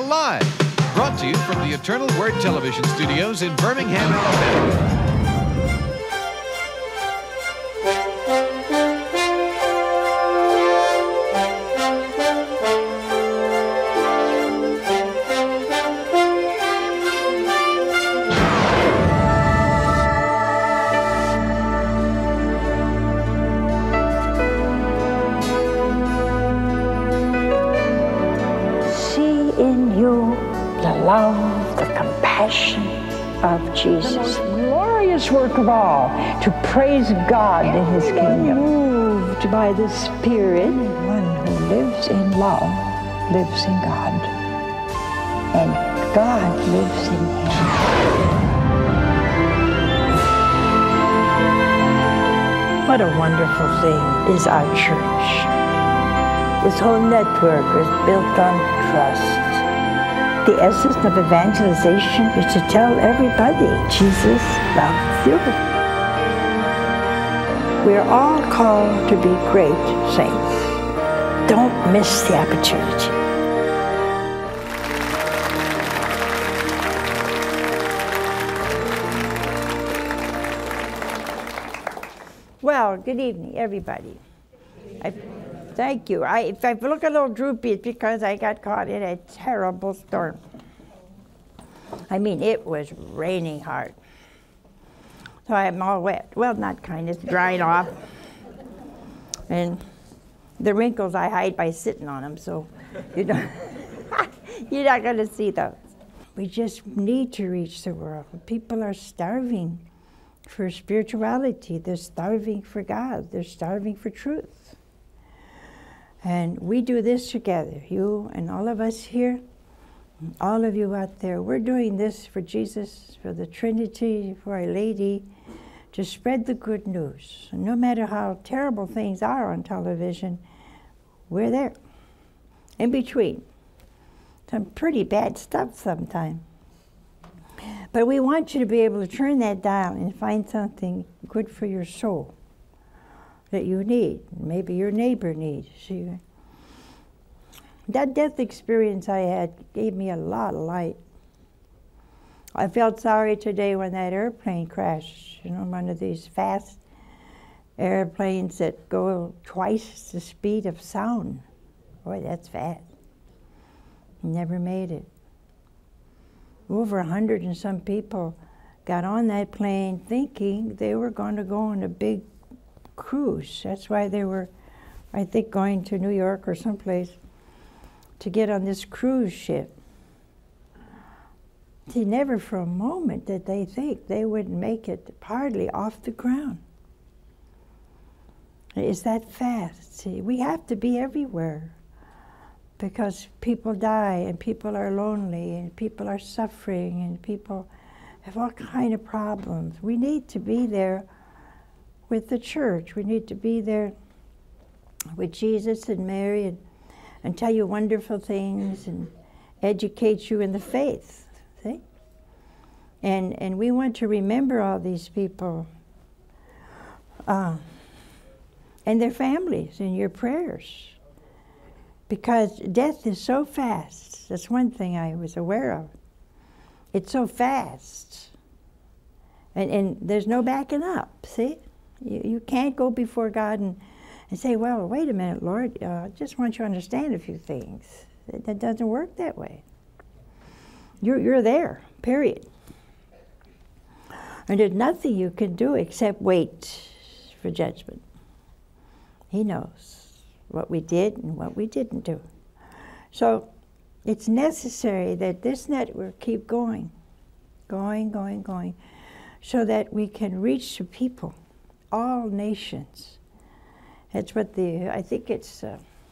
Alive, brought to you from the Eternal Word Television Studios in Birmingham, Alabama. Of Jesus. The most glorious work of all, to praise God in His kingdom. Moved by the Spirit. Anyone who lives in love lives in God. And God lives in him. What a wonderful thing is our church. This whole network is built on trust. The essence of evangelization is to tell everybody Jesus loves you. We're all called to be great saints. Don't miss the opportunity. Well, good evening, everybody. Thank you. If I look a little droopy, it's because I got caught in a terrible storm. I mean, it was raining hard. So I'm all wet. Well, not kind, it's drying off. And the wrinkles I hide by sitting on them, so you know, you're not going to see those. We just need to reach the world. People are starving for spirituality. They're starving for God. They're starving for truth. And we do this together, you and all of us here, all of you out there. We're doing this for Jesus, for the Trinity, for Our Lady, to spread the good news. And no matter how terrible things are on television, we're there. In between. Some pretty bad stuff sometimes. But we want you to be able to turn that dial and find something good for your soul that you need, maybe your neighbor needs. See, that death experience I had gave me a lot of light. I felt sorry today when that airplane crashed, you know, one of these fast airplanes that go twice the speed of sound. Boy, that's fast. Never made it. Over 100 and some people got on that plane thinking they were going to go on a big cruise. That's why they were, I think, going to New York or someplace to get on this cruise ship. See, never for a moment did they think they wouldn't make it hardly off the ground. It's that fast. See, we have to be everywhere because people die and people are lonely and people are suffering and people have all kinds of problems. We need to be there with the church. We need to be there with Jesus and Mary and tell you wonderful things and educate you in the faith, see? And we want to remember all these people and their families in your prayers, because death is so fast. That's one thing I was aware of. It's so fast. And there's no backing up, see? You can't go before God and say, well, wait a minute, Lord, I just want you to understand a few things. That doesn't work that way. You're there, period. And there's nothing you can do except wait for judgment. He knows what we did and what we didn't do. So it's necessary that this network keep going, so that we can reach the people, all nations. That's what I think it's,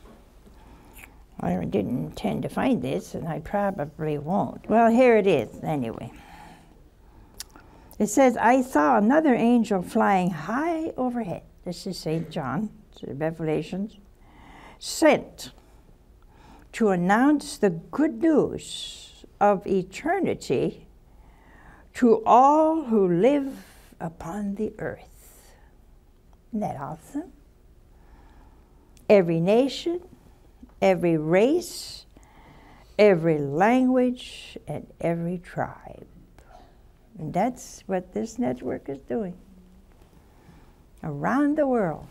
I didn't intend to find this, and I probably won't. Well, here it is, anyway. It says, I saw another angel flying high overhead. This is St. John, Revelations, sent to announce the good news of eternity to all who live upon the earth. Isn't that awesome? Every nation, every race, every language, and every tribe. And that's what this network is doing. Around the world,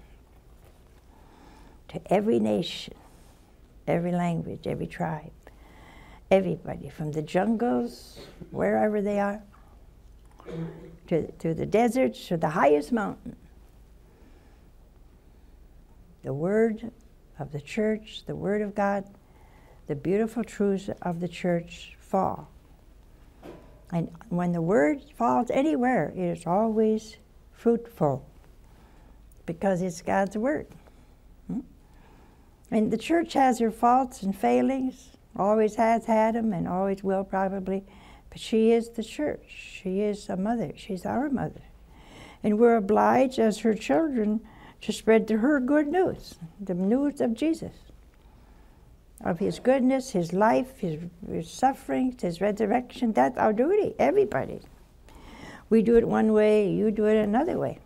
to every nation, every language, every tribe, everybody, from the jungles, wherever they are, to the deserts, to the highest mountain. The word of the church, the word of God, the beautiful truths of the church fall. And when the word falls anywhere, it is always fruitful, because it's God's word. And the church has her faults and failings, always has had them and always will probably, but she is the church. She is a mother. She's our mother. And we're obliged as her children to spread to her good news, the news of Jesus, of his goodness, his life, his sufferings, his resurrection. That's our duty, everybody. We do it one way, you do it another way.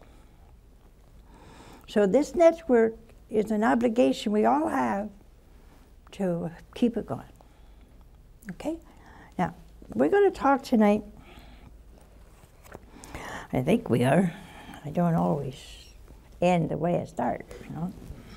So this network is an obligation we all have to keep it going. Okay? Now, we're going to talk tonight. I think we are. I don't always end the way I start, you know.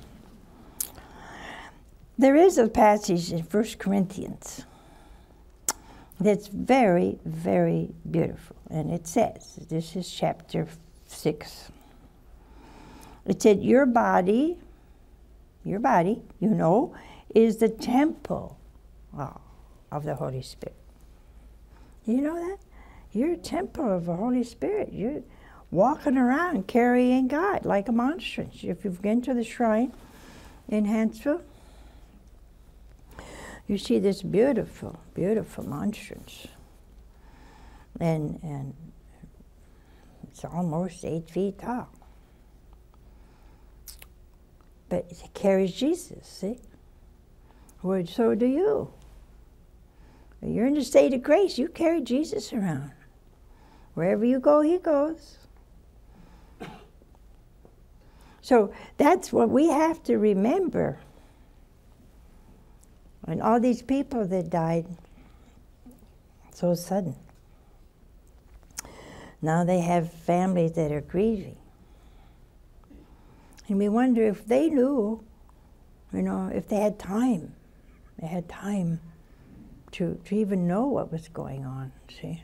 There is a passage in 1 Corinthians that's very, very beautiful. And it says, this is chapter 6. It said, your body, you know, is the temple of the Holy Spirit. You know that? You're a temple of the Holy Spirit. You're walking around carrying God like a monstrance. If you've been to the shrine in Hansville, you see this beautiful, beautiful monstrance. And it's almost 8 feet tall. But it carries Jesus, see? Well, so do you. You're in the state of grace. You carry Jesus around. Wherever you go, he goes. So that's what we have to remember. And all these people that died so sudden. Now they have families that are grieving. And we wonder if they knew, you know, if they had time. They had time to even know what was going on, see?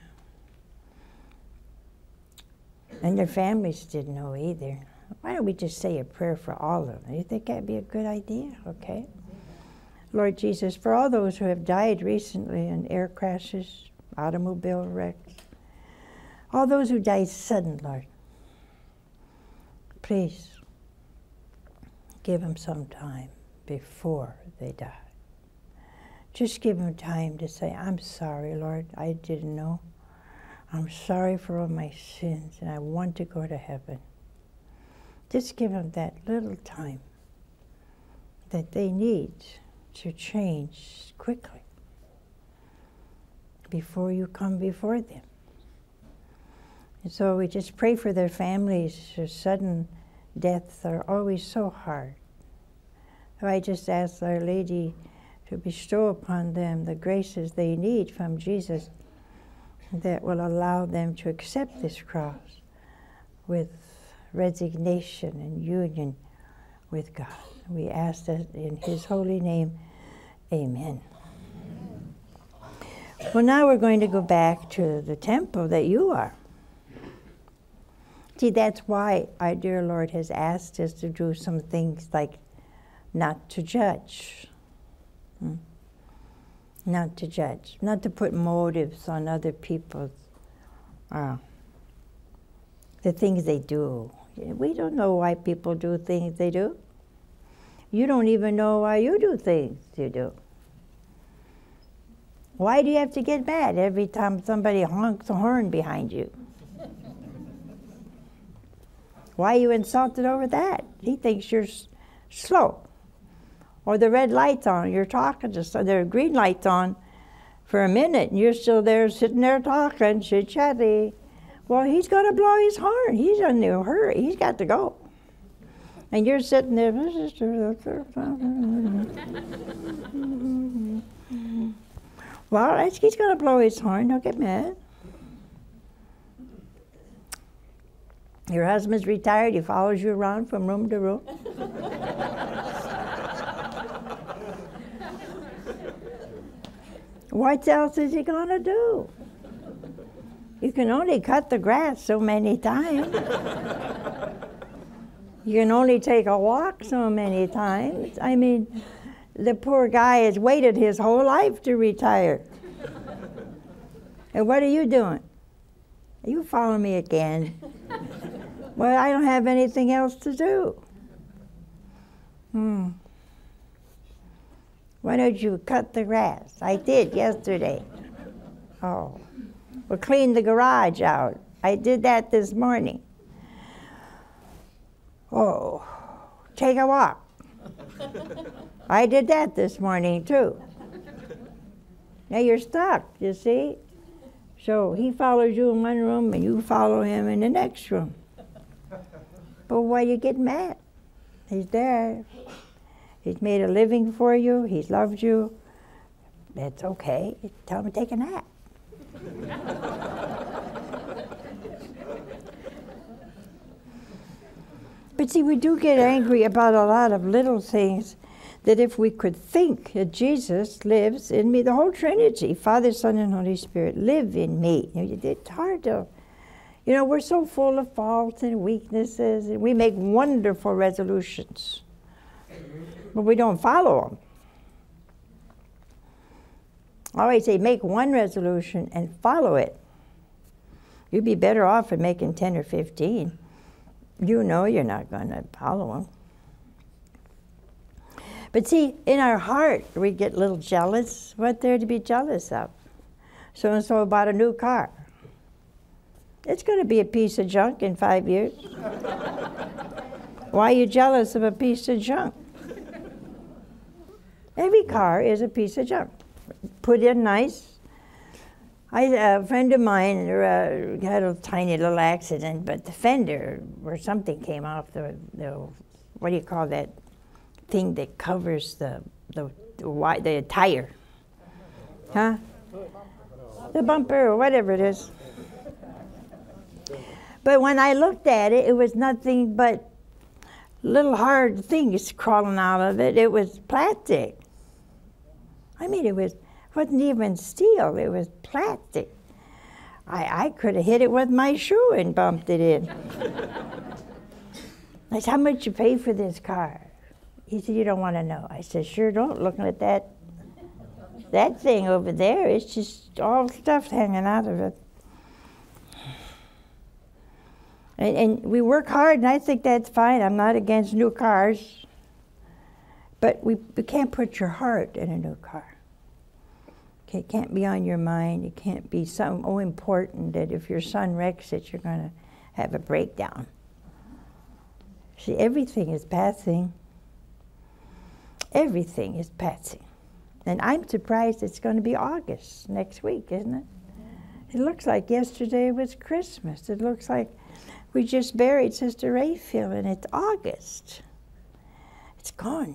And their families didn't know either. Why don't we just say a prayer for all of them? You think that'd be a good idea? Okay. Lord Jesus, for all those who have died recently in air crashes, automobile wrecks, all those who died sudden, Lord, please give them some time before they die. Just give them time to say, I'm sorry, Lord, I didn't know. I'm sorry for all my sins, and I want to go to heaven. Just give them that little time that they need to change quickly before you come before them. And so we just pray for their families. Their sudden deaths are always so hard. So I just ask Our Lady to bestow upon them the graces they need from Jesus that will allow them to accept this cross with resignation and union with God. We ask that in his holy name, amen. Well, now we're going to go back to the temple that you are. See, that's why our dear Lord has asked us to do some things like not to judge. Not to judge, not to put motives on other people's, the things they do. We don't know why people do things they do. You don't even know why you do things you do. Why do you have to get mad every time somebody honks a horn behind you? Why are you insulted over that? He thinks you're slow. Or the red light's on, you're talking to so there are green lights on for a minute, and you're still there sitting there talking, chit-chatty. Well, he's going to blow his horn. He's in a hurry. He's got to go. And you're sitting there. Well, he's going to blow his horn. Don't get mad. Your husband's retired. He follows you around from room to room. What else is he going to do? You can only cut the grass so many times. You can only take a walk so many times. I mean, the poor guy has waited his whole life to retire. And what are you doing? You follow me again. Well, I don't have anything else to do. Why don't you cut the grass? I did yesterday. Oh. Well, clean the garage out. I did that this morning. Oh. Take a walk. I did that this morning, too. Now you're stuck, you see? So he follows you in one room and you follow him in the next room. But why you get mad? He's there. He's made a living for you. He's loved you. That's okay. Tell him to take a nap. But see, we do get angry about a lot of little things, that if we could think that Jesus lives in me, the whole Trinity, Father, Son, and Holy Spirit, live in me. It's hard to, we're so full of faults and weaknesses, and we make wonderful resolutions, but we don't follow them. I always say, make one resolution and follow it. You'd be better off at making 10 or 15. You know you're not going to follow them. But see, in our heart, we get a little jealous. What there to be jealous of? So-and-so bought a new car. It's going to be a piece of junk in 5 years. Why are you jealous of a piece of junk? Every car is a piece of junk. Put in nice. A friend of mine had a tiny little accident, but the fender or something came off the what do you call that thing that covers the tire? Huh? The bumper or whatever it is. But when I looked at it, it was nothing but little hard things crawling out of it. It was plastic. I mean, it wasn't even steel. It was plastic. I could have hit it with my shoe and bumped it in. I said, how much you pay for this car? He said, you don't want to know. I said, sure don't. Looking at that thing over there, it's just all stuff hanging out of it. And we work hard, and I think that's fine. I'm not against new cars. But we can't put your heart in a new car. Okay, it can't be on your mind. It can't be so important that if your son wrecks it, you're going to have a breakdown. See, everything is passing. Everything is passing. And I'm surprised it's going to be August next week, isn't it? It looks like yesterday was Christmas. It looks like we just buried Sister Rayfield, and it's August. It's gone.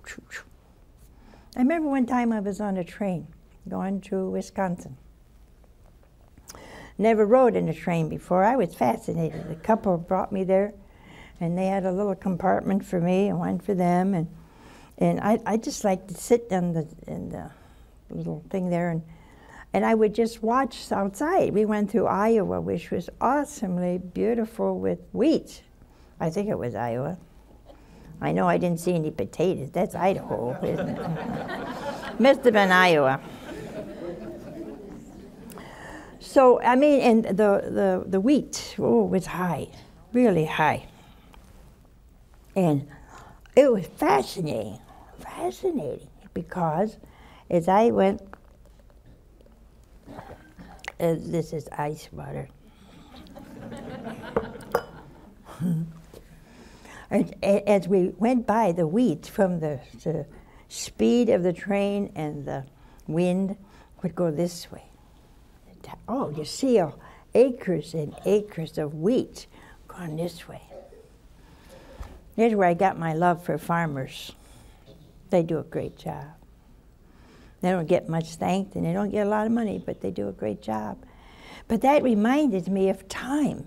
I remember one time I was on a train going to Wisconsin. Never rode in a train before. I was fascinated. The couple brought me there, and they had a little compartment for me and one for them, and I just liked to sit in the little thing there, and I would just watch outside. We went through Iowa, which was awesomely beautiful with wheat. I think it was Iowa. I know I didn't see any potatoes. That's Idaho, isn't it? Must have been Iowa. So, I mean, and the wheat, was high, really high. And it was fascinating, because as I went, this is ice water. As we went by the wheat, from the speed of the train and the wind would go this way. Oh, you see acres and acres of wheat going this way. Here's where I got my love for farmers. They do a great job. They don't get much thanked, and they don't get a lot of money, but they do a great job. But that reminded me of time.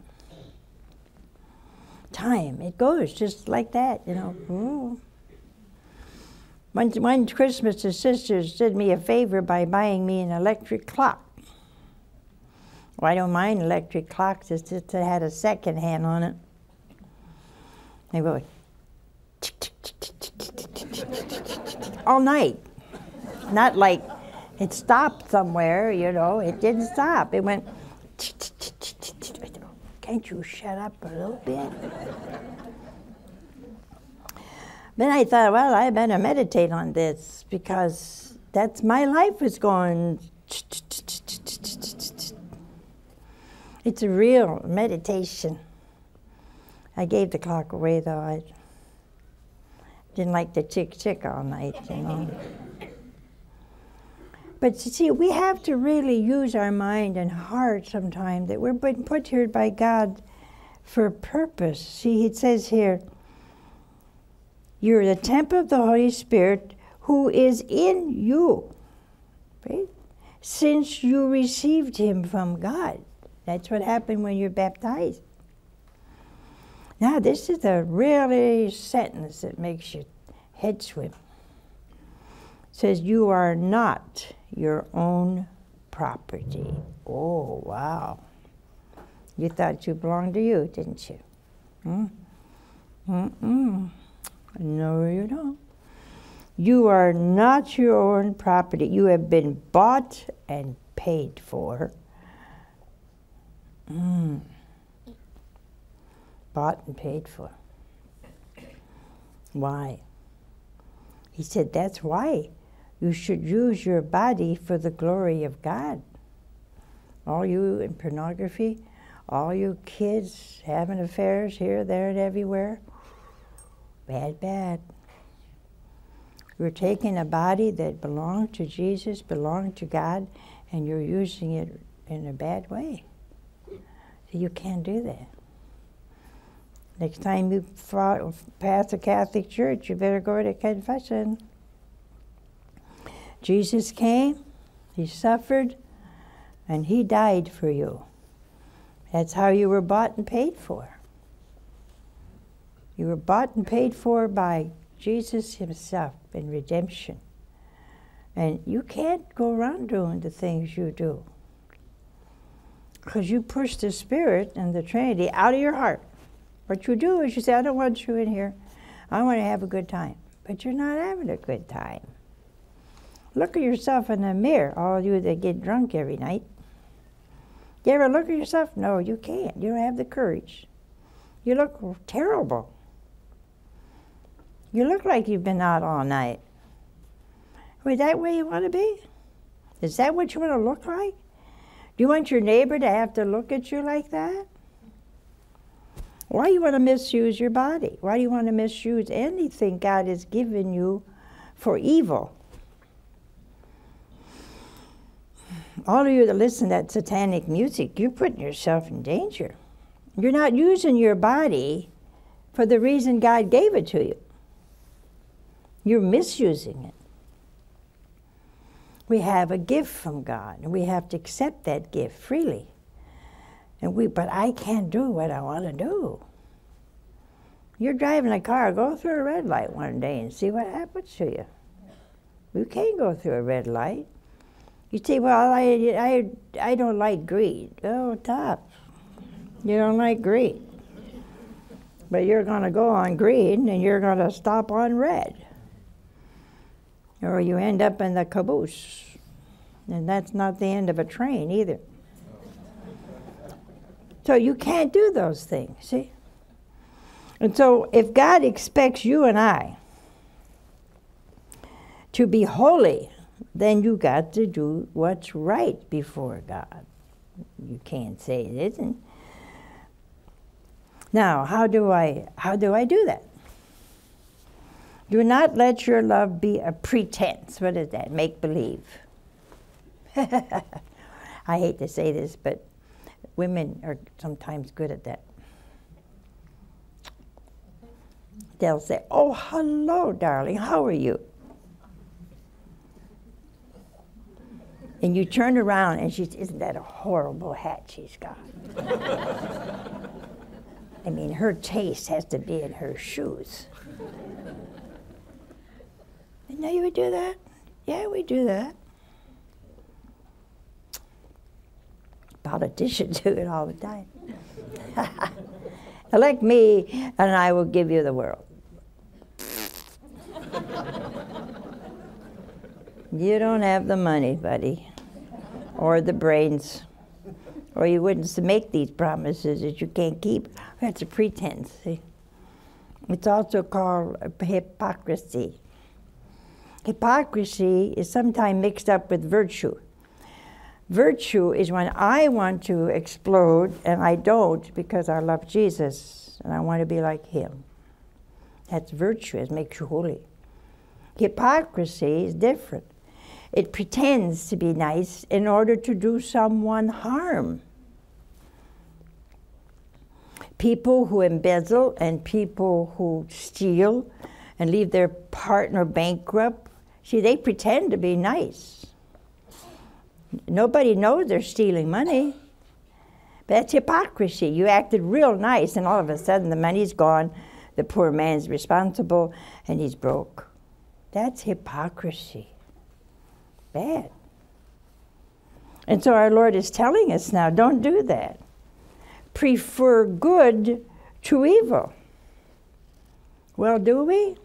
Time, it goes just like that, you know. Ooh. One Christmas, the sisters did me a favor by buying me an electric clock. Well, I don't mind electric clocks, it's just it had a second hand on it. They go all night. Not like it stopped somewhere, you know, it didn't stop. It went, can't you shut up a little bit? Then I thought, well, I better meditate on this because that's my life is going. It's a real meditation. I gave the clock away, though. I didn't like the tick all night, you know. But you see, we have to really use our mind and heart sometimes, that we're put here by God for a purpose. See, it says here, you're the temple of the Holy Spirit who is in you, right? Since you received him from God. That's what happened when you're baptized. Now, this is a really sentence that makes your head swim. It says, you are not your own property. Oh, wow. You thought you belonged to you, didn't you? No, you don't. You are not your own property. You have been bought and paid for. Bought and paid for. Why? He said, that's why you should use your body for the glory of God. All you in pornography, all you kids having affairs here, there, and everywhere, bad, bad. You're taking a body that belonged to Jesus, belonged to God, and you're using it in a bad way. So you can't do that. Next time you pass a Catholic church, you better go to confession. Jesus came, he suffered, and he died for you. That's how you were bought and paid for. You were bought and paid for by Jesus himself in redemption. And you can't go around doing the things you do, because you push the Spirit and the Trinity out of your heart. What you do is you say, I don't want you in here. I want to have a good time. But you're not having a good time. Look at yourself in the mirror, all you that get drunk every night. You ever look at yourself? No, you can't. You don't have the courage. You look terrible. You look like you've been out all night. Is that where you want to be? Is that what you want to look like? Do you want your neighbor to have to look at you like that? Why do you want to misuse your body? Why do you want to misuse anything God has given you for evil? All of you that listen to that satanic music, you're putting yourself in danger. You're not using your body for the reason God gave it to you. You're misusing it. We have a gift from God, and we have to accept that gift freely. But I can't do what I want to do. You're driving a car, go through a red light one day and see what happens to you. You can't go through a red light. You say, well, I don't like greed. Oh, tough. You don't like greed. But you're going to go on green and you're going to stop on red. Or you end up in the caboose. And that's not the end of a train either. So you can't do those things, see? And so if God expects you and I to be holy, then you got to do what's right before God. You can't say it isn't. Now, how do I do that? Do not let your love be a pretense. What is that? Make believe. I hate to say this, but women are sometimes good at that. They'll say, oh, hello, darling, how are you? And you turn around and she's, isn't that a horrible hat she's got? I mean, her taste has to be in her shoes. You know you would do that? Yeah, we do that. Politicians do it all the time. Elect me, and I will give you the world. You don't have the money, buddy, or the brains, or you wouldn't make these promises that you can't keep. That's a pretense. See? It's also called hypocrisy. Hypocrisy is sometimes mixed up with virtue. Virtue is when I want to explode and I don't because I love Jesus and I want to be like him. That's virtue. It makes you holy. Hypocrisy is different. It pretends to be nice in order to do someone harm. People who embezzle and people who steal and leave their partner bankrupt, see, they pretend to be nice. Nobody knows they're stealing money. But that's hypocrisy. You acted real nice, and all of a sudden the money's gone, the poor man's responsible, and he's broke. That's hypocrisy. Bad. And so our Lord is telling us now, don't do that. Prefer good to evil. Well, do we?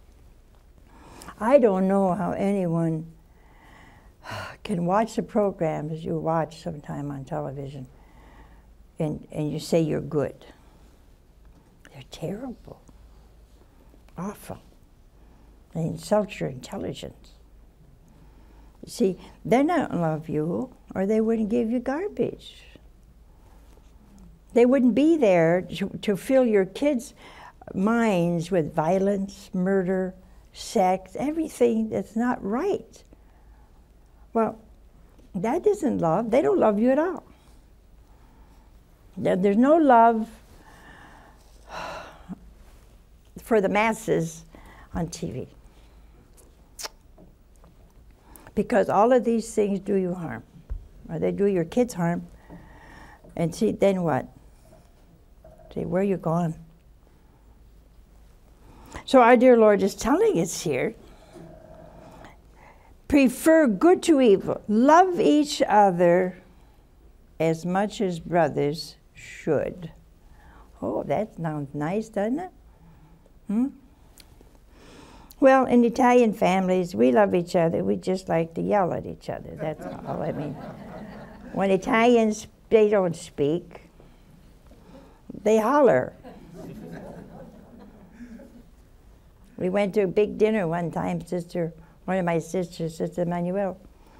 I don't know how anyone can watch the programs you watch sometime on television and you say you're good. They're terrible, awful. They insult your intelligence. You see, they don't love you or they wouldn't give you garbage. They wouldn't be there to fill your kids' minds with violence, murder, sex, everything that's not right. Well, that isn't love. They don't love you at all. There's no love for the masses on TV. Because all of these things do you harm. Or they do your kids harm. And see, then what? See, where you gone? So our dear Lord is telling us here, prefer good to evil. Love each other as much as brothers should. Oh, that sounds nice, doesn't it? Well, in Italian families, we love each other. We just like to yell at each other. That's all. I mean, when Italians, they don't speak. They holler. We went to a big dinner one time, one of my sisters, Sister Manuel.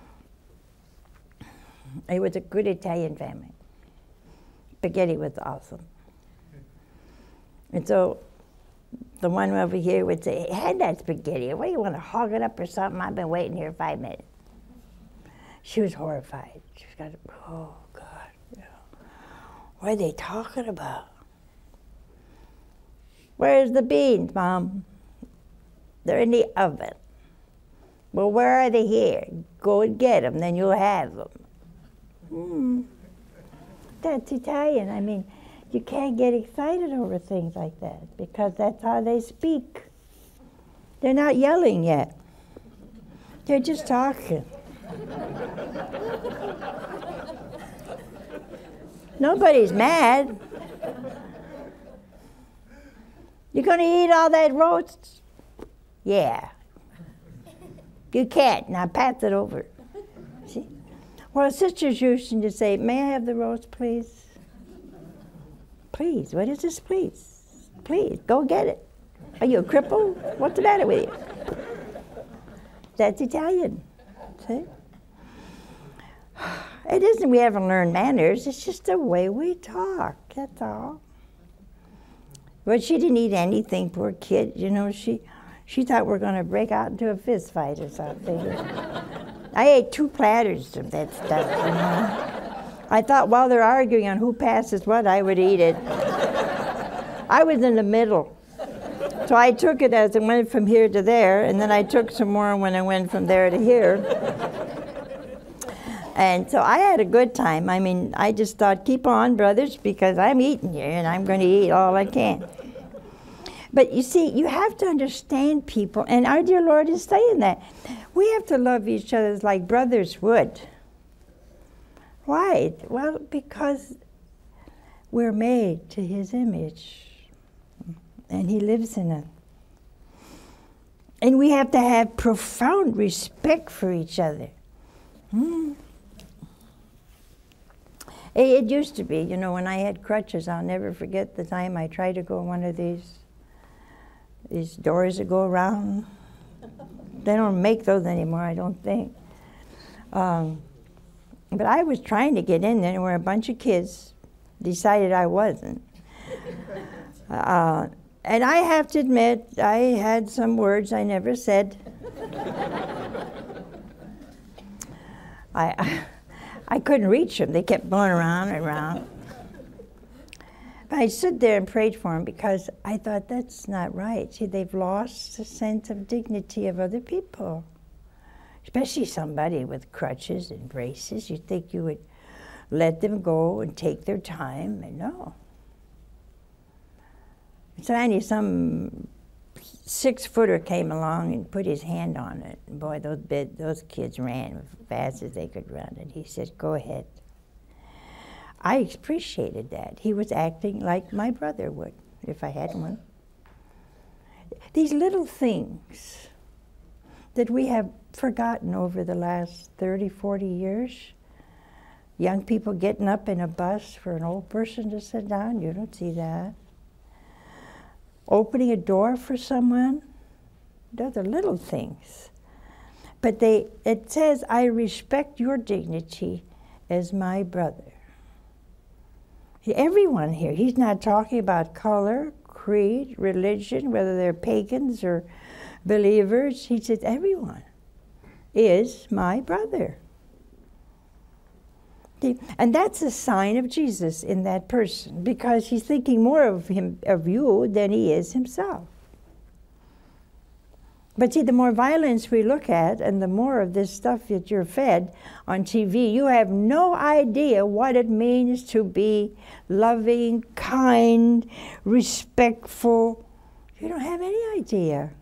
It was a good Italian family. Spaghetti was awesome. And so the one over here would say, hey, had that spaghetti. What, do you want to hog it up or something? I've been waiting here 5 minutes. She was horrified. She was got, oh, God. Yeah. What are they talking about? Where's the beans, Mom? They're in the oven. Well, where are they here? Go and get them, then you'll have them. That's Italian. I mean, you can't get excited over things like that because that's how they speak. They're not yelling yet. They're just talking. Nobody's mad. You're going to eat all that roast? Yeah. You can't. Now pass it over. See? Well, sisters used to say, may I have the roast, please? Please. What is this, please? Please, go get it. Are you a cripple? What's the matter with you? That's Italian. See? It isn't we haven't learned manners. It's just the way we talk. That's all. But she didn't eat anything, poor kid. You know, she thought we were going to break out into a fist fight or something. I ate 2 platters of that stuff, you know. I thought while they're arguing on who passes what, I would eat it. I was in the middle. So I took it as it went from here to there, and then I took some more when I went from there to here. And so I had a good time. I mean, I just thought, keep on, brothers, because I'm eating here, and I'm going to eat all I can. But you see, you have to understand people, and our dear Lord is saying that. We have to love each other like brothers would. Why? Well, because we're made to His image, and He lives in us. And we have to have profound respect for each other. It used to be, you know, when I had crutches, I'll never forget the time I tried to go one of these doors that go around. They don't make those anymore, I don't think. But I was trying to get in there where a bunch of kids decided I wasn't. And I have to admit, I had some words I never said. I couldn't reach them. They kept going around and around. But I stood there and prayed for them because I thought, that's not right. See, they've lost the sense of dignity of other people. Especially somebody with crutches and braces. You'd think you would let them go and take their time, and no. Finally, some 6-footer came along and put his hand on it. And boy, those kids ran as fast as they could run. And he said, go ahead. I appreciated that. He was acting like my brother would, if I had one. These little things that we have forgotten over the last 30, 40 years. Young people getting up in a bus for an old person to sit down, you don't see that. Opening a door for someone, those are little things. But it says, I respect your dignity as my brother. Everyone here, he's not talking about color, creed, religion, whether they're pagans or believers. He says, everyone is my brother. And that's a sign of Jesus in that person, because he's thinking more of you than he is himself. But see, the more violence we look at and the more of this stuff that you're fed on TV, you have no idea what it means to be loving, kind, respectful. You don't have any idea.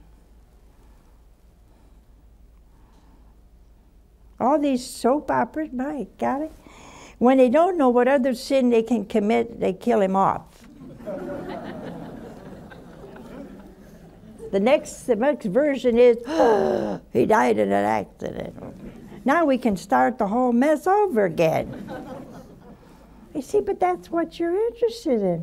All these soap operas, my God, when they don't know what other sin they can commit, they kill him off. The next version is, oh, he died in an accident. Now we can start the whole mess over again. You see, but that's what you're interested in.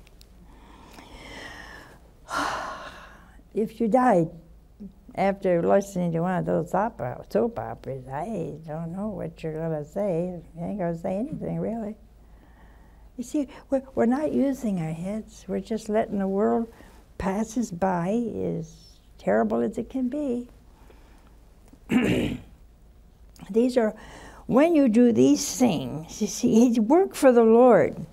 If you died after listening to one of those soap operas, I don't know what you're going to say. You ain't going to say anything, really. You see, we're not using our heads. We're just letting the world pass us by, as terrible as it can be. These are, when you do these things, you see, work for the Lord.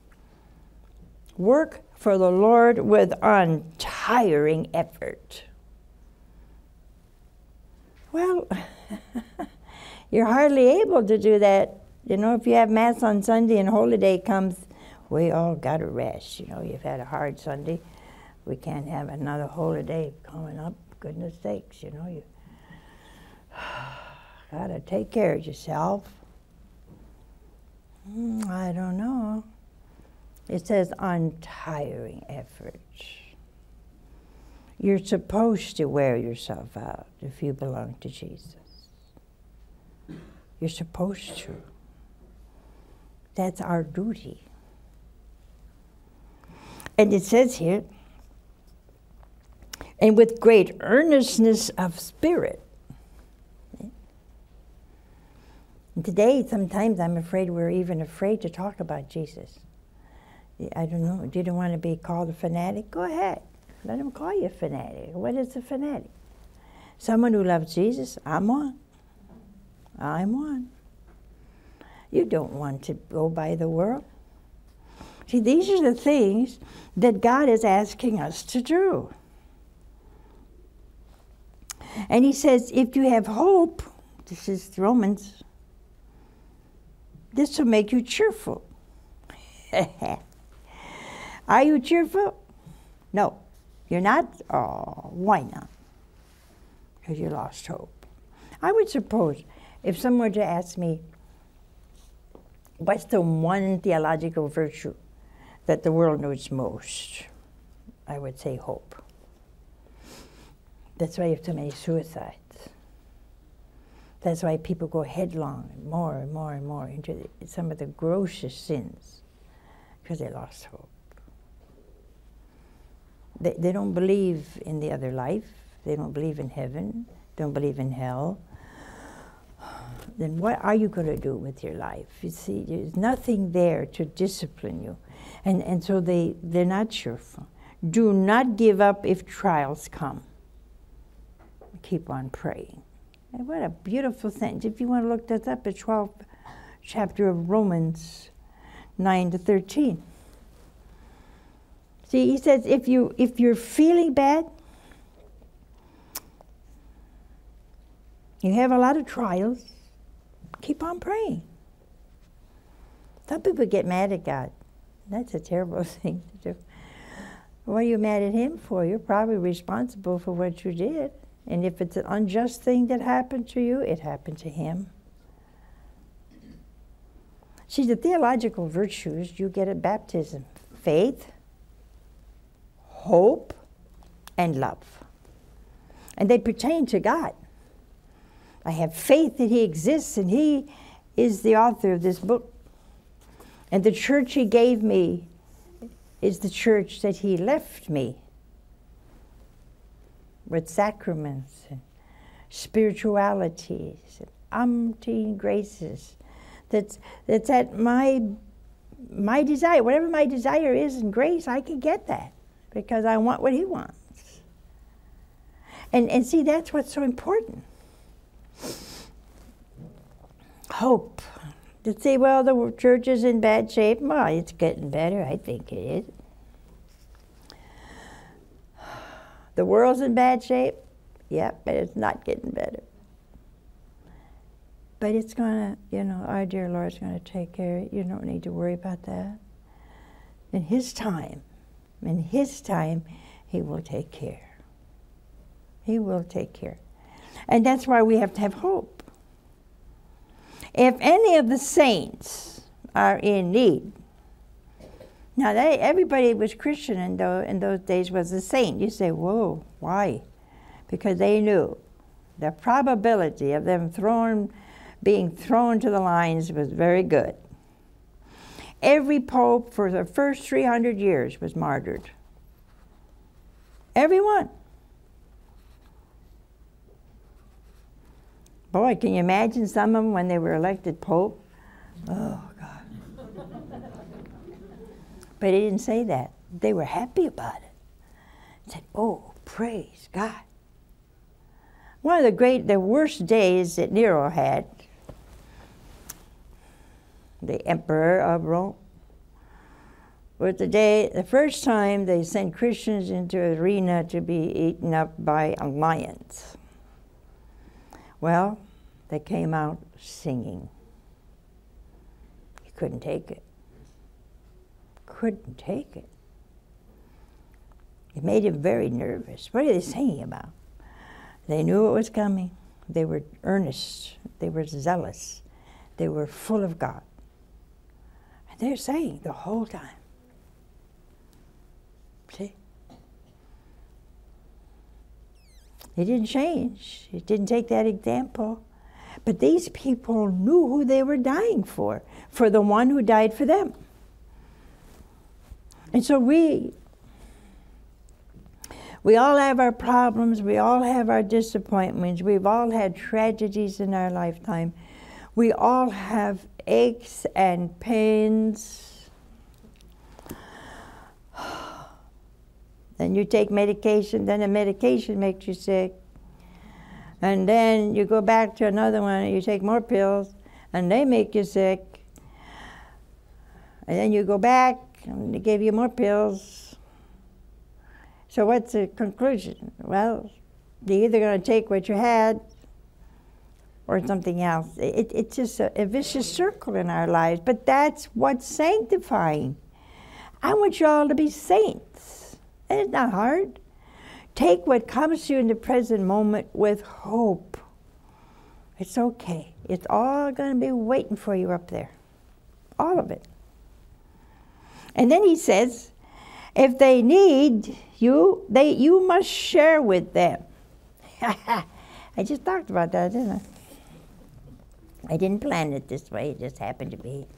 Work for the Lord with untiring effort. Well, you're hardly able to do that. You know, if you have Mass on Sunday and Holy Day comes, we all got to rest. You know, you've had a hard Sunday. We can't have another Holy Day coming up. Goodness sakes, you know, you got to take care of yourself. I don't know. It says untiring effort. You're supposed to wear yourself out if you belong to Jesus. You're supposed to. That's our duty. And it says here, and with great earnestness of spirit. And today, sometimes I'm afraid we're even afraid to talk about Jesus. I don't know, you don't want to be called a fanatic? Go ahead. Let them call you a fanatic. What is a fanatic? Someone who loves Jesus? I'm one. I'm one. You don't want to go by the world. See, these are the things that God is asking us to do. And he says, if you have hope, this is Romans, This will make you cheerful. Are you cheerful? No. You're not? Oh, why not? Because you lost hope. I would suppose if someone were to ask me, what's the one theological virtue that the world knows most? I would say hope. That's why you have so many suicides. That's why people go headlong more and more and more into some of the grossest sins, because they lost hope. They don't believe in the other life. They don't believe in heaven. Don't believe in hell. Then what are you going to do with your life? You see, there's nothing there to discipline you. And so they're not cheerful. Do not give up if trials come. Keep on praying. And what a beautiful sentence. If you want to look that up, the 12th chapter of Romans 9 to 13. See, he says, if you're feeling bad, you have a lot of trials, keep on praying. Some people get mad at God. That's a terrible thing to do. What are you mad at him for? You're probably responsible for what you did. And if it's an unjust thing that happened to you, it happened to him. See, the theological virtues you get at baptism: faith, hope, and love. And they pertain to God. I have faith that he exists and he is the author of this book. And the church he gave me is the church that he left me, with sacraments and spiritualities and umpteen graces. That's at my desire. Whatever my desire is in grace, I can get that because I want what he wants. And see, that's what's so important. Hope. To say, well, the church is in bad shape. Well, it's getting better. I think it is. The world's in bad shape. Yep, but it's not getting better. But it's going to, our dear Lord's going to take care of it. You don't need to worry about that. In his time, he will take care. He will take care. And that's why we have to have hope. If any of the saints are in need, now everybody was Christian in those days was a saint. You say, whoa, why? Because they knew the probability of them being thrown to the lions was very good. Every pope for the first 300 years was martyred. Everyone. Boy, can you imagine some of them when they were elected pope? Oh, God. But he didn't say that. They were happy about it. Said, oh, praise God. One of the worst days that Nero had, the emperor of Rome, was the first time they sent Christians into an arena to be eaten up by lions. Well, they came out singing. He couldn't take it. Couldn't take it. It made him very nervous. What are they singing about? They knew it was coming. They were earnest. They were zealous. They were full of God. And they're saying the whole time. See? He didn't change. He didn't take that example. But these people knew who they were dying for the one who died for them. And so we all have our problems. We all have our disappointments. We've all had tragedies in our lifetime. We all have aches and pains. Then you take medication, then the medication makes you sick. And then you go back to another one and you take more pills and they make you sick. And then you go back and they give you more pills. So what's the conclusion? Well, you're either going to take what you had or something else. It's just a vicious circle in our lives, but that's what's sanctifying. I want you all to be saints. And it's not hard. Take what comes to you in the present moment with hope. It's okay. It's all going to be waiting for you up there. All of it. And then he says, if they need you, you must share with them. I just talked about that, didn't I? I didn't plan it this way. It just happened to be.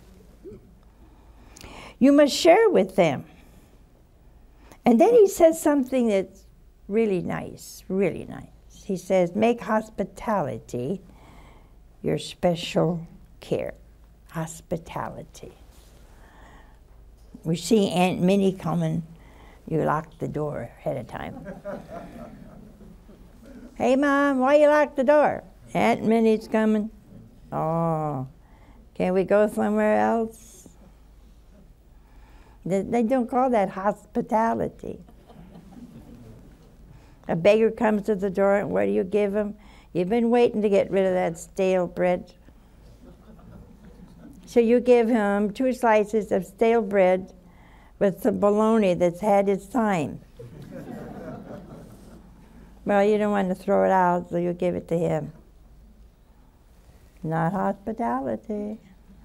You must share with them. And then he says something that's really nice, really nice. He says, make hospitality your special care. Hospitality. We see Aunt Minnie coming, you lock the door ahead of time. Hey, Mom, why you lock the door? Aunt Minnie's coming. Oh, can we go somewhere else? They don't call that hospitality. A beggar comes to the door, and what do you give him? You've been waiting to get rid of that stale bread. So you give him 2 slices of stale bread with some bologna that's had its time. Well, you don't want to throw it out, so you give it to him. Not hospitality.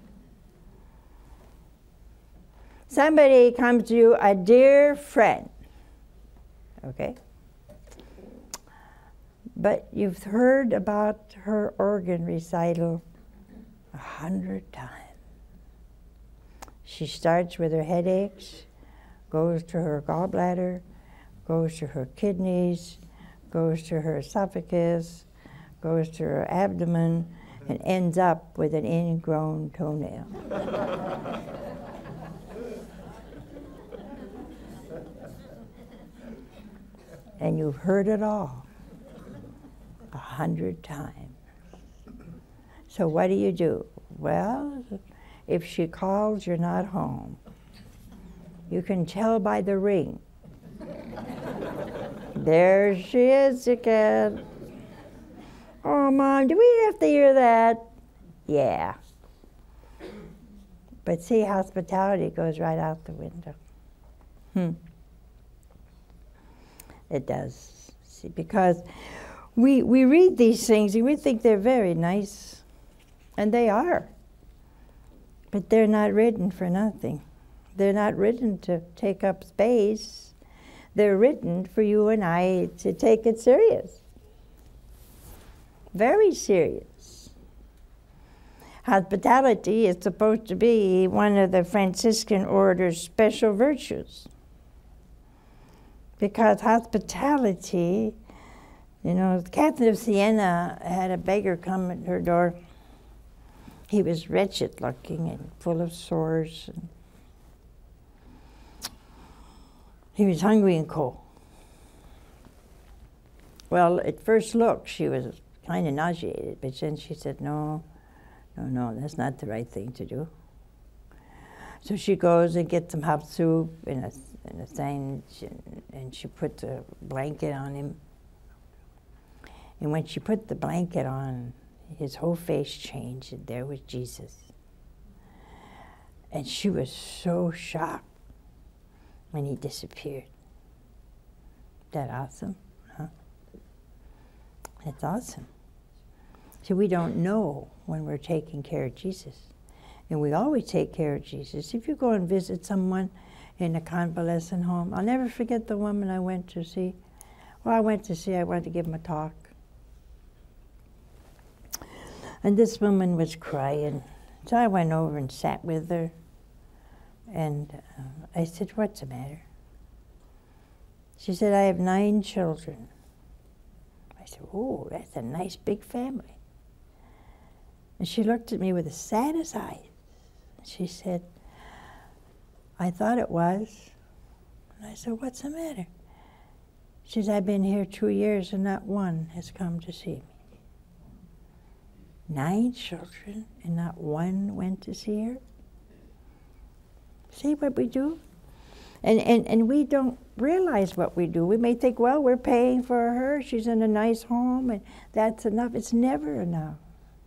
Somebody comes to you, a dear friend, okay? But you've heard about her organ recital 100 times. She starts with her headaches, goes to her gallbladder, goes to her kidneys, goes to her esophagus, goes to her abdomen, and ends up with an ingrown toenail. And you've heard it all 100 times. So what do? Well, if she calls, you're not home. You can tell by the ring. There she is again. Oh, Mom, do we have to hear that? Yeah. But see, hospitality goes right out the window. It does. See, because we read these things and we think they're very nice. And they are. But they're not written for nothing. They're not written to take up space. They're written for you and I to take it serious. Very serious. Hospitality is supposed to be one of the Franciscan order's special virtues. Because hospitality, Catherine of Siena had a beggar come at her door. He was wretched looking and full of sores. And he was hungry and cold. Well, at first look, she was kind of nauseated, but then she said, no, that's not the right thing to do. So she goes and gets some hot soup and a thing, and she puts a blanket on him. And when she put the blanket on, his whole face changed, and there was Jesus. And she was so shocked when he disappeared. That awesome, huh? That's awesome. So we don't know when we're taking care of Jesus. And we always take care of Jesus. If you go and visit someone in a convalescent home, I'll never forget the woman I went to see. I wanted to give him a talk. And this woman was crying. So I went over and sat with her. And I said, what's the matter? She said, I have 9 children. I said, oh, that's a nice big family. And she looked at me with the saddest eyes. She said, I thought it was. And I said, what's the matter? She said, I've been here 2 years and not one has come to see me. 9 children and not one went to see her? See what we do? And we don't realize what we do. We may think, well, we're paying for her. She's in a nice home and that's enough. It's never enough.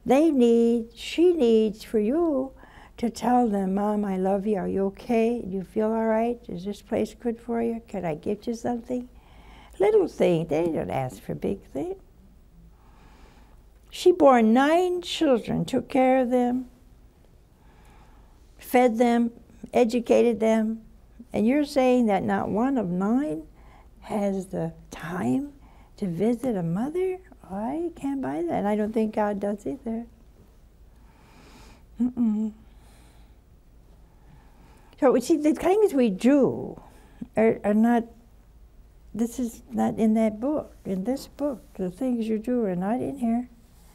She needs for you to tell them, Mom, I love you. Are you okay? Do you feel all right? Is this place good for you? Can I get you something? Little thing. They don't ask for big things. She bore 9 children, took care of them, fed them, educated them. And you're saying that not one of 9 has the time to visit a mother? I can't buy that. And I don't think God does either. So, see, the things we do are not, this is not in that book. In this book, the things you do are not in here.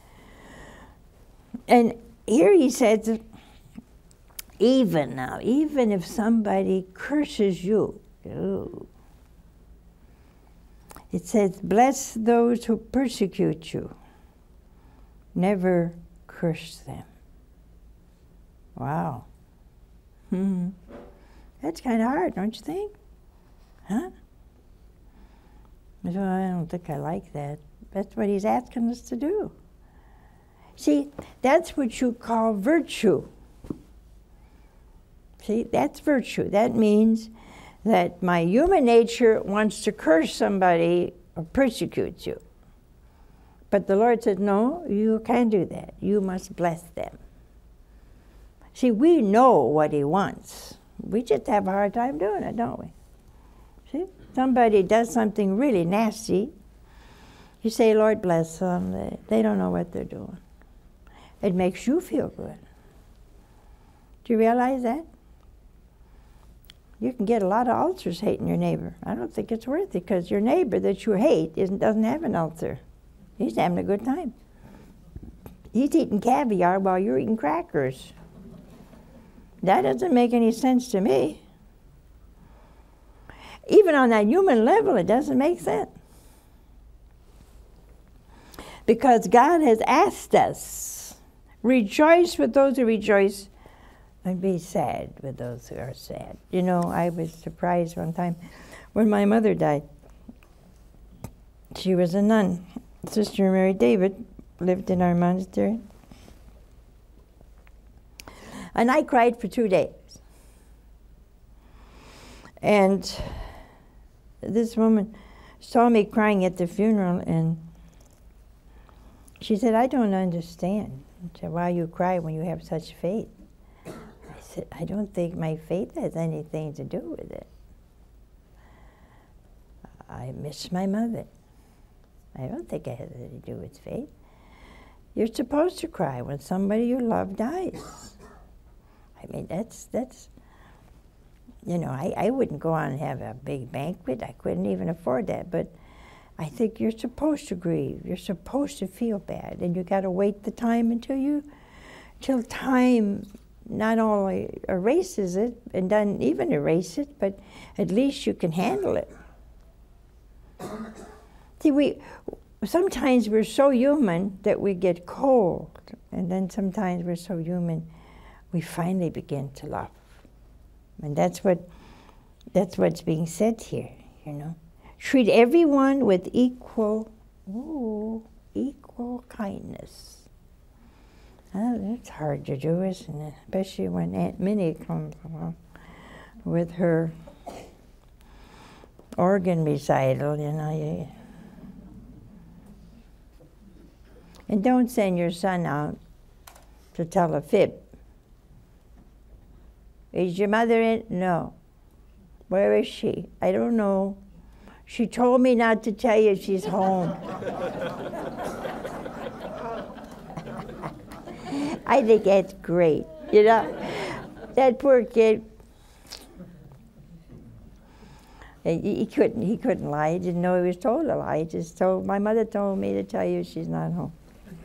And here he says, even if somebody curses you, it says, bless those who persecute you. Never curse them. Wow. That's kind of hard, don't you think? Huh? So I don't think I like that. That's what he's asking us to do. See, that's what you call virtue. See, that's virtue. That means that my human nature wants to curse somebody or persecute you. But the Lord said, no, you can't do that. You must bless them. See, we know what he wants. We just have a hard time doing it, don't we? See, somebody does something really nasty. You say, Lord bless them. They don't know what they're doing. It makes you feel good. Do you realize that? You can get a lot of ulcers hating your neighbor. I don't think it's worth it, because your neighbor that you hate doesn't have an ulcer. He's having a good time. He's eating caviar while you're eating crackers. That doesn't make any sense to me. Even on that human level, it doesn't make sense. Because God has asked us, rejoice with those who rejoice, and be sad with those who are sad. You know, I was surprised one time when my mother died. She was a nun. Sister Mary David lived in our monastery. And I cried for 2 days. And this woman saw me crying at the funeral, and she said, I don't understand. She said, why you cry when you have such faith? I said, I don't think my faith has anything to do with it. I miss my mother. I don't think it has anything to do with faith. You're supposed to cry when somebody you love dies. I mean, that's you know, I wouldn't go on and have a big banquet. I couldn't even afford that. But I think you're supposed to grieve. You're supposed to feel bad. And you got to wait the time till time not only erases it and doesn't even erase it, but at least you can handle it. See, sometimes we're so human that we get cold. And then sometimes we're so human we finally begin to love. And that's what's being said here, you know. Treat everyone with equal kindness. That's hard to do, isn't it? Especially when Aunt Minnie comes along with her organ recital, you know. And don't send your son out to tell a fib. Is your mother in? No. Where is she? I don't know. She told me not to tell you she's home. I think that's great. You know, that poor kid. He couldn't lie. He didn't know he was told a lie. He just told, my mother told me to tell you she's not home.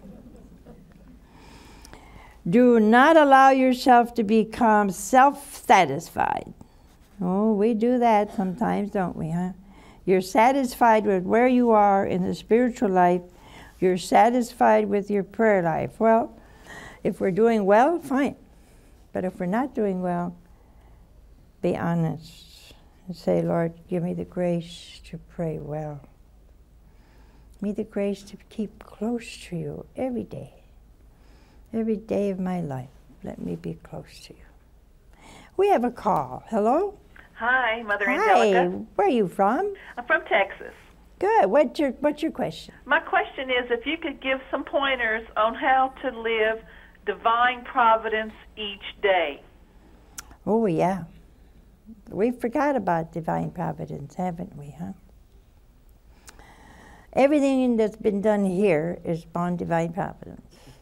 Do not allow yourself to become self-satisfied. Oh, we do that sometimes, don't we, huh? You're satisfied with where you are in the spiritual life. You're satisfied with your prayer life. Well, if we're doing well, fine. But if we're not doing well, be honest and say, Lord, give me the grace to pray well. Give me the grace to keep close to you every day. every day of my life. Let me be close to you. We have a call. Hello? Hi, Mother Hi. Angelica. Where are you from? I'm from Texas. Good. What's your question? My question is if you could give some pointers on how to live divine providence each day. Oh, yeah. We forgot about divine providence, haven't we, huh? Everything that's been done here is on divine providence.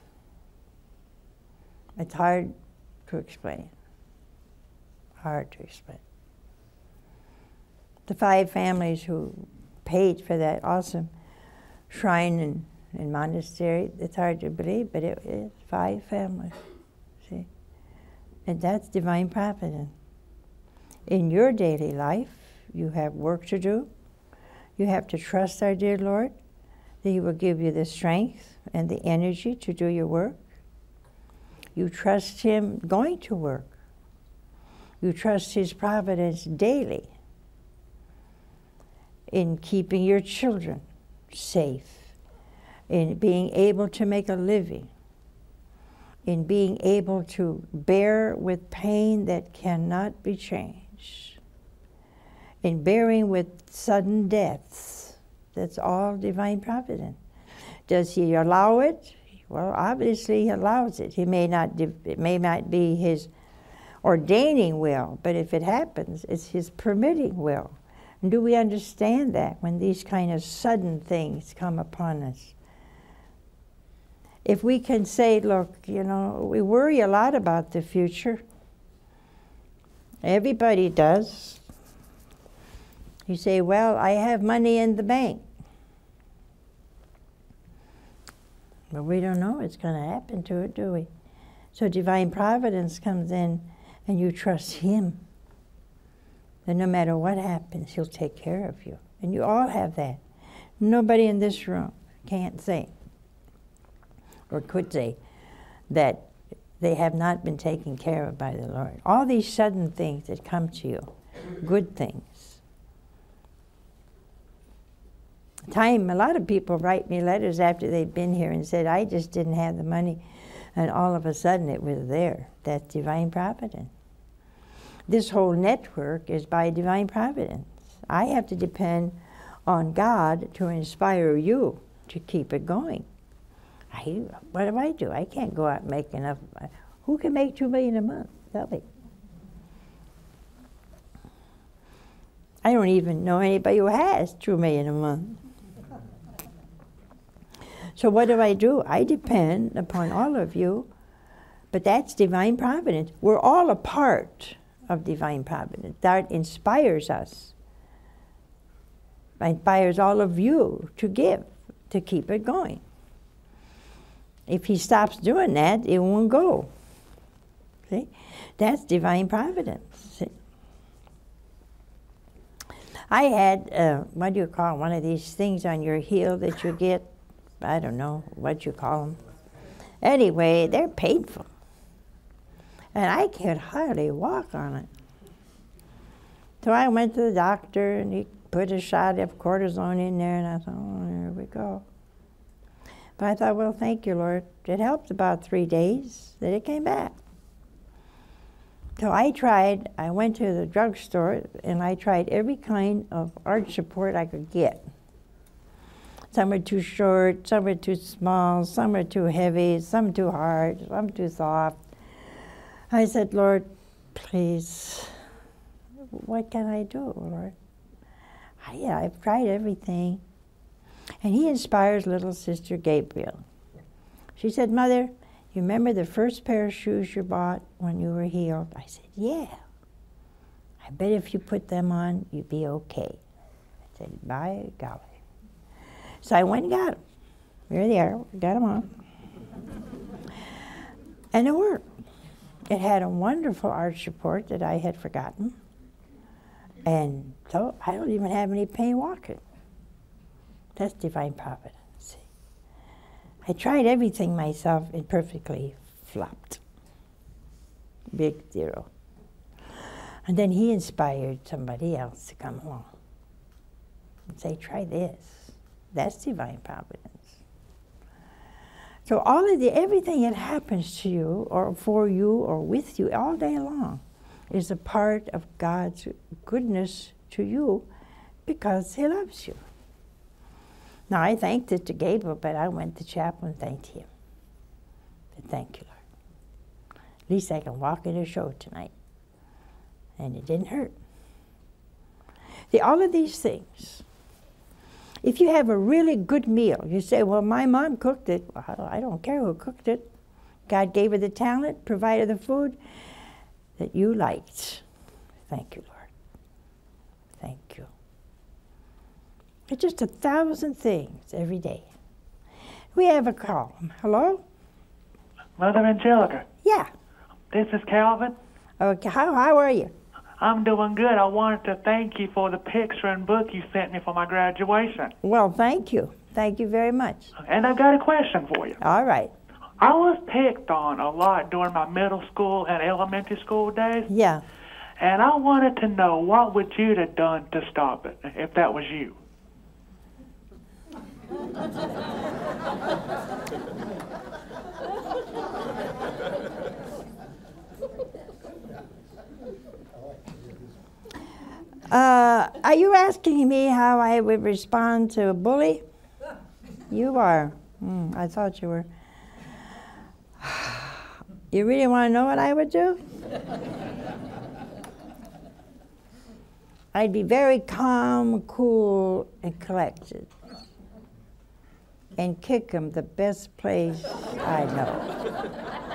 It's hard to explain. Hard to explain. The 5 families who paid for that awesome shrine and monastery, it's hard to believe, but it is 5 families, see? And that's divine providence. In your daily life, you have work to do. You have to trust our dear Lord that He will give you the strength and the energy to do your work. You trust Him going to work. You trust His providence daily in keeping your children safe, in being able to make a living, in being able to bear with pain that cannot be changed, in bearing with sudden deaths. That's all divine providence. Does He allow it? Well, obviously He allows it. It may not be His ordaining will, but if it happens, it's His permitting will. And do we understand that when these kind of sudden things come upon us? If we can say, look, you know, we worry a lot about the future. Everybody does. You say, well, I have money in the bank. But we don't know what's going to happen to it, do we? So divine providence comes in and you trust Him. That no matter what happens, He'll take care of you. And you all have that. Nobody in this room can't say, or could say, that they have not been taken care of by the Lord. All these sudden things that come to you, good things. A lot of people write me letters after they've been here and said, I just didn't have the money, and all of a sudden it was there. That's divine providence. This whole network is by divine providence. I have to depend on God to inspire you to keep it going. What do I do? I can't go out and make enough. Who can make $2 million a month? Tell me. I don't even know anybody who has $2 million a month. So what do? I depend upon all of you, but that's divine providence. We're all a part of divine providence. That inspires us. Inspires all of you to give, to keep it going. If He stops doing that, it won't go. See? That's divine providence. See? I had, what do you call one of these things on your heel that you get? I don't know what you call them. Anyway, they're painful. And I could hardly walk on it. So I went to the doctor, and he put a shot of cortisone in there, and I thought, oh, there we go. But I thought, well, thank you, Lord. It helped about 3 days, then it came back. So I went to the drugstore, and I tried every kind of arch support I could get. Some were too short, some were too small, some were too heavy, some too hard, some too soft. I said, Lord, please, what can I do, Lord? I've tried everything. And He inspires little Sister Gabriel. She said, Mother, you remember the first pair of shoes you bought when you were healed? I said, yeah. I bet if you put them on, you'd be okay. I said, by golly. So I went and got them. Here they are, got them on. And it worked. It had a wonderful arch support that I had forgotten. And so I don't even have any pain walking. That's divine providence. See? I tried everything myself and perfectly flopped. Big zero. And then He inspired somebody else to come along and say, try this. That's divine providence. So everything that happens to you or for you or with you all day long is a part of God's goodness to you because He loves you. Now, I thanked it to Gabriel, but I went to chapel and thanked him. But thank you, Lord. At least I can walk in a show tonight. And it didn't hurt. See, all of these things, if you have a really good meal, you say, well, my mom cooked it. Well, I don't care who cooked it. God gave her the talent, provided the food that you liked. Thank you, Lord. Thank you. It's just 1,000 things every day. We have a call. Hello? Mother Angelica. Yeah. This is Calvin. Okay. How are you? I'm doing good. I wanted to thank you for the picture and book you sent me for my graduation. Well, thank you. Thank you very much. And I've got a question for you. All right. I was picked on a lot during my middle school and elementary school days. Yeah. And I wanted to know, what would you have done to stop it, if that was you? Are you asking me how I would respond to a bully? You are. I thought you were. You really want to know what I would do? I'd be very calm, cool, and collected. And kick him the best place I know.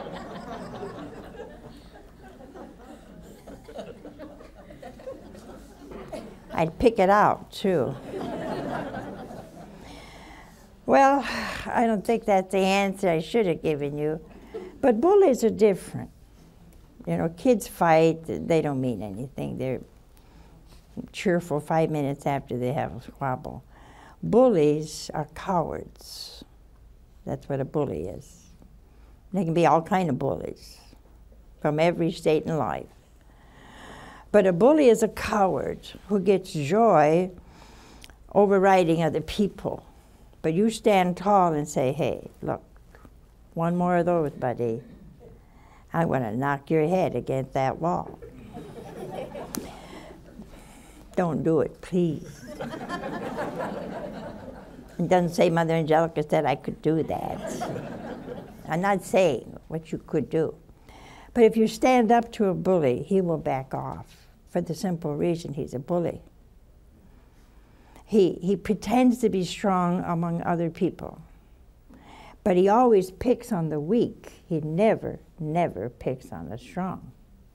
I'd pick it out, too. Well, I don't think that's the answer I should have given you. But bullies are different. You know, kids fight, they don't mean anything. They're cheerful 5 minutes after they have a squabble. Bullies are cowards. That's what a bully is. There can be all kinds of bullies from every state in life. But a bully is a coward who gets joy overriding other people. But you stand tall and say, hey, look, one more of those, buddy. I'm going to knock your head against that wall. Don't do it, please. It doesn't say Mother Angelica said I could do that. I'm not saying what you could do. But if you stand up to a bully, he will back off for the simple reason he's a bully. He pretends to be strong among other people, but he always picks on the weak. He never picks on the strong.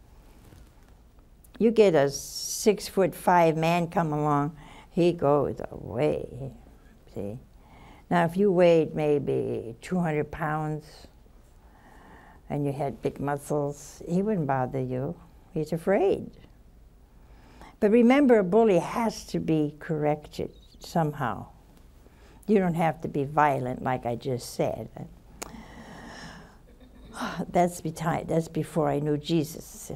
You get a 6'5" man come along, he goes away, see? Now if you weighed maybe 200 pounds and you had big muscles, he wouldn't bother you. He's afraid. But remember, a bully has to be corrected somehow. You don't have to be violent like I just said. That's before I knew Jesus.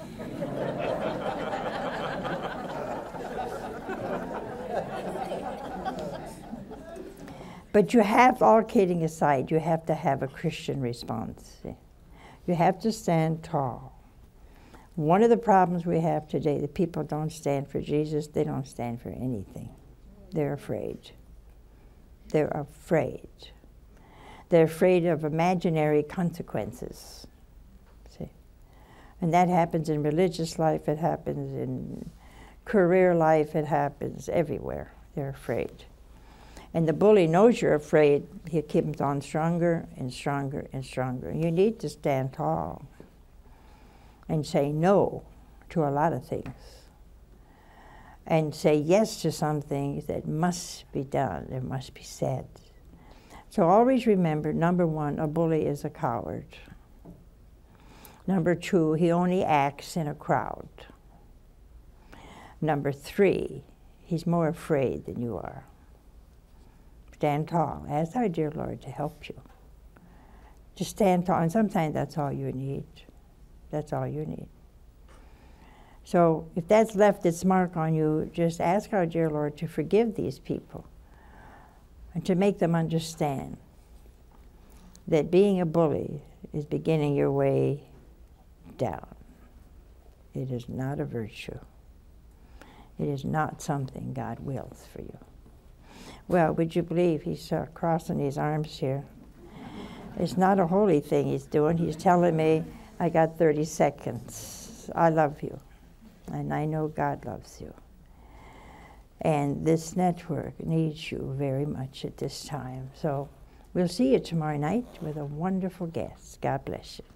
But you have, all kidding aside, you have to have a Christian response. You have to stand tall. One of the problems we have today, the people don't stand for Jesus, they don't stand for anything. They're afraid. They're afraid. They're afraid of imaginary consequences. See? And that happens in religious life, it happens in career life, it happens everywhere. They're afraid. And the bully knows you're afraid, he keeps on stronger and stronger and stronger. You need to stand tall and say no to a lot of things. And say yes to some things that must be done, that must be said. So always remember, number one, a bully is a coward. Number two, he only acts in a crowd. Number three, he's more afraid than you are. Stand tall. Ask our dear Lord to help you. Just stand tall, and sometimes that's all you need. That's all you need. So if that's left its mark on you, just ask our dear Lord to forgive these people and to make them understand that being a bully is beginning your way down. It is not a virtue. It is not something God wills for you. Well, would you believe he's crossing his arms here? It's not a holy thing he's doing. He's telling me, I got 30 seconds. I love you. And I know God loves you. And this network needs you very much at this time. So we'll see you tomorrow night with a wonderful guest. God bless you.